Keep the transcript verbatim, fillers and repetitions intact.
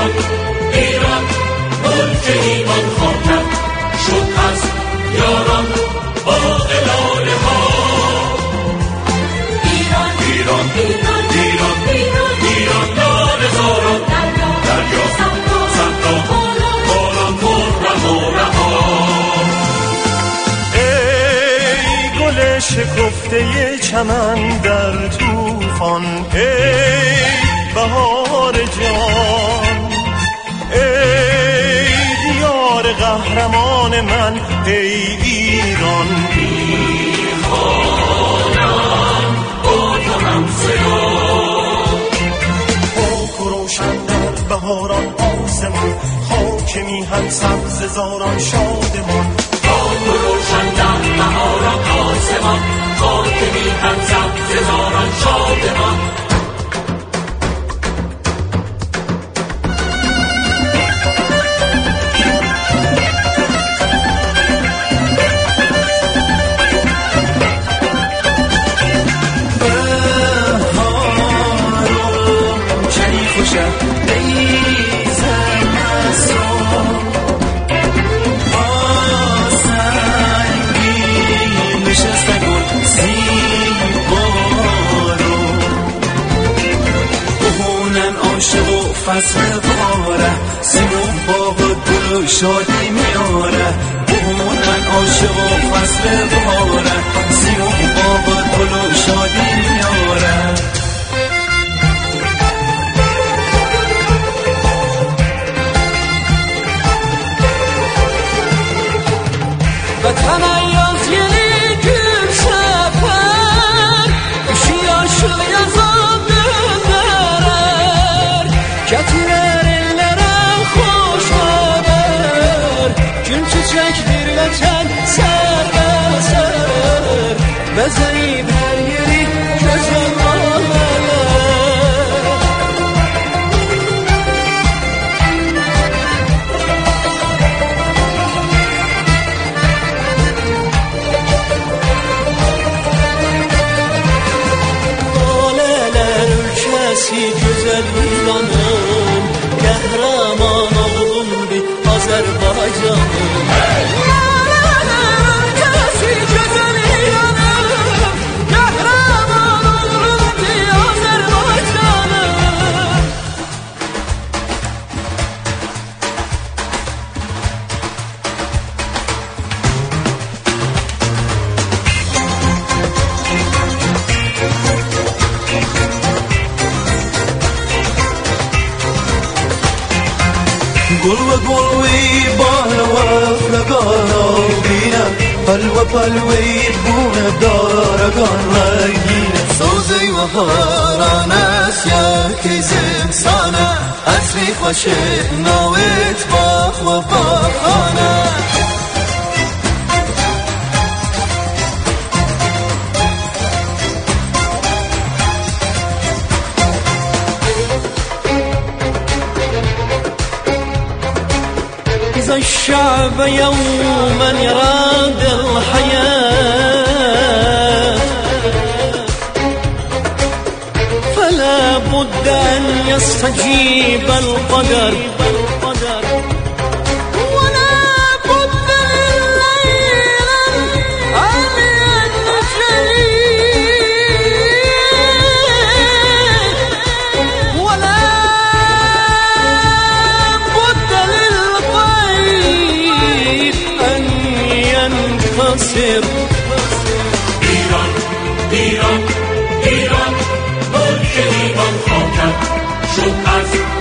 ایران ایران ملک ایمان خواهد شد از یاران با الاله ها. ایران ایران ایران ایران ایران ایران لاله زاران دریا صحرا باران مرم و رها. ای گل شکفته چمن در طوفان، ای بهار جان، ای دیار قهرمان من، ای ایران. میخوانم با تو هم صدا، پاک و روشن در بهاران آسمان، خاک میهن سبز زاران شادمان. پاک و روشن در بهاران آسمان، خاک میهن سبز زاران شادمان. فصل باره سیمون باغ گل و شادی میاره، بهونن عاشق و فصل باره سیمون باغ گل و شادی میاره. وطن ayaz yeni gül sefer, üşü yaşıl yazan dönerer, getirer ellere hoş haber, gül çiçek bir vətən sərbəsər, bəzəyib hər yeri gözəl layələr. Güzel İran'ım, kahraman oğlum bir Azerbaycan'ım. Ülkesi güzel İran'ım, kahraman oğlum bir Azerbaycan'ım. قلوة قلوي بالوة فلقانا بينا قلوة قلوي بونا بدارقان رقينا صوزي وهارانا سياك زمسانا أسري خشينا ويتباخ وفاخانا. الشعب يوما يراد الحياة، فلا بد أن يستجيب القدر، ولا بد لليل أن ينجلي، ولا ایران ایران ایران ملک ایمان خواهد شد از